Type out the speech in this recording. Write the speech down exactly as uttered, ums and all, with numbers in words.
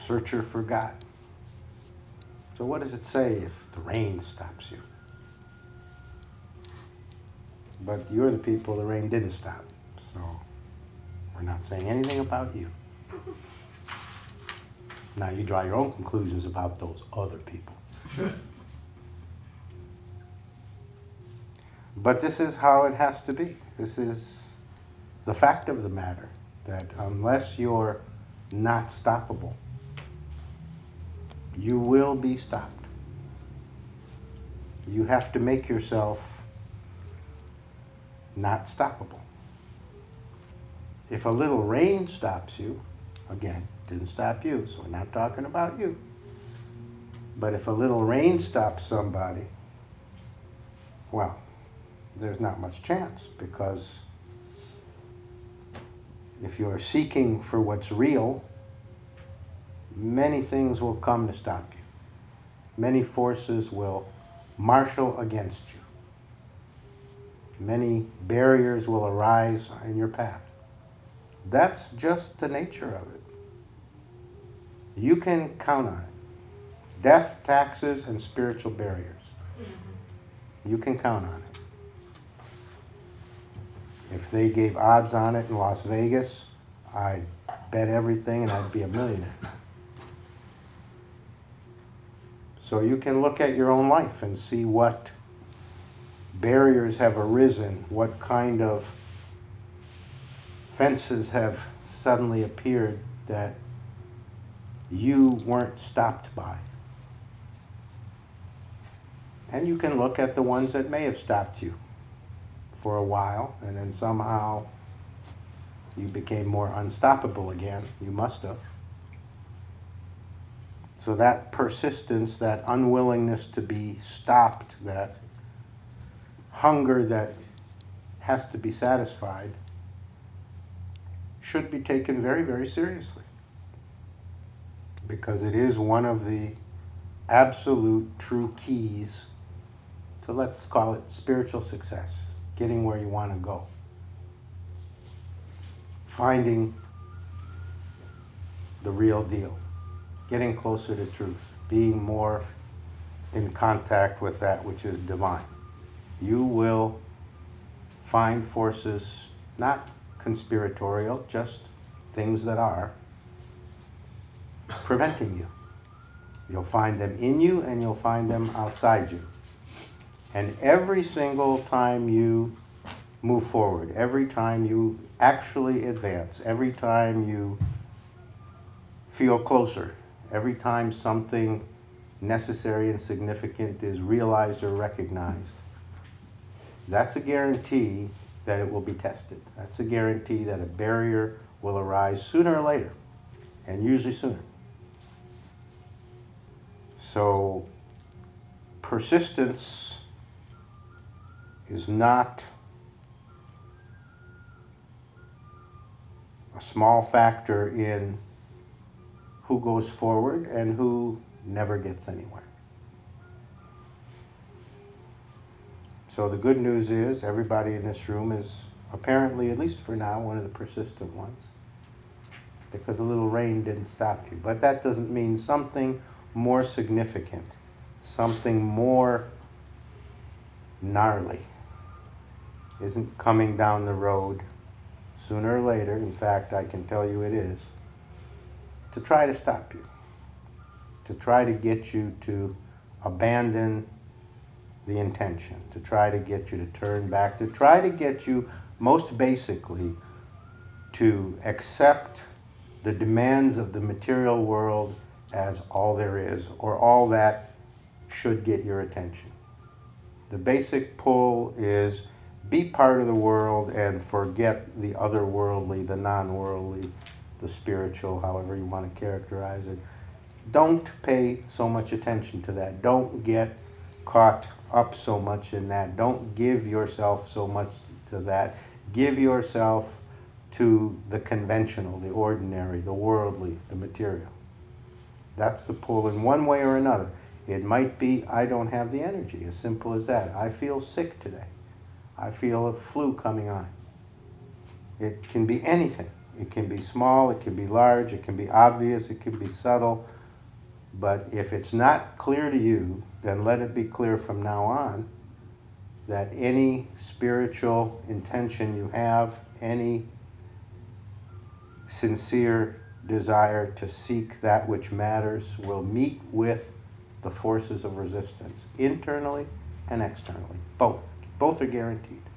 searcher for God. So what does it say if the rain stops you? But you're the people the rain didn't stop. So we're not saying anything about you. Now you draw your own conclusions about those other people. But this is how it has to be. This is the fact of the matter, that unless you're not stoppable, you will be stopped. You have to make yourself not stoppable. If a little rain stops you, again, didn't stop you, so we're not talking about you. But if a little rain stops somebody, well, there's not much chance, because if you're seeking for what's real, many things will come to stop you. Many forces will marshal against you. Many barriers will arise in your path. That's just the nature of it. You can count on it. Death, taxes, and spiritual barriers. You can count on it. If they gave odds on it in Las Vegas, I'd bet everything and I'd be a millionaire. So you can look at your own life and see what barriers have arisen, what kind of fences have suddenly appeared that you weren't stopped by. And you can look at the ones that may have stopped you for a while, and then somehow you became more unstoppable again. You must have. So that persistence, that unwillingness to be stopped, that hunger that has to be satisfied, should be taken very, very seriously. Because it is one of the absolute true keys to, let's call it, spiritual success. Getting where you want to go. Finding the real deal. Getting closer to truth. Being more in contact with that which is divine. You will find forces, not conspiratorial, just things that are, preventing you. You'll find them in you and you'll find them outside you. And every single time you move forward, every time you actually advance, every time you feel closer, every time something necessary and significant is realized or recognized, that's a guarantee that it will be tested. That's a guarantee that a barrier will arise sooner or later, and usually sooner. So persistence is not a small factor in who goes forward and who never gets anywhere. So the good news is everybody in this room is apparently, at least for now, one of the persistent ones, because a little rain didn't stop you. But that doesn't mean something more significant, something more gnarly isn't coming down the road sooner or later. In fact, I can tell you it is, to try to stop you, to try to get you to abandon the intention, to try to get you to turn back, to try to get you, most basically, to accept the demands of the material world as all there is, or all that should get your attention. The basic pull is be part of the world and forget the otherworldly, the non-worldly, the spiritual, however you want to characterize it. Don't pay so much attention to that. Don't get caught up so much in that. Don't give yourself so much to that. Give yourself to the conventional, the ordinary, the worldly, the material. That's the pull in one way or another. It might be, I don't have the energy, as simple as that. I feel sick today. I feel a flu coming on. It can be anything. It can be small, it can be large, it can be obvious, it can be subtle. But if it's not clear to you, then let it be clear from now on that any spiritual intention you have, any sincere desire to seek that which matters, will meet with the forces of resistance, internally and externally. Both. Both are guaranteed.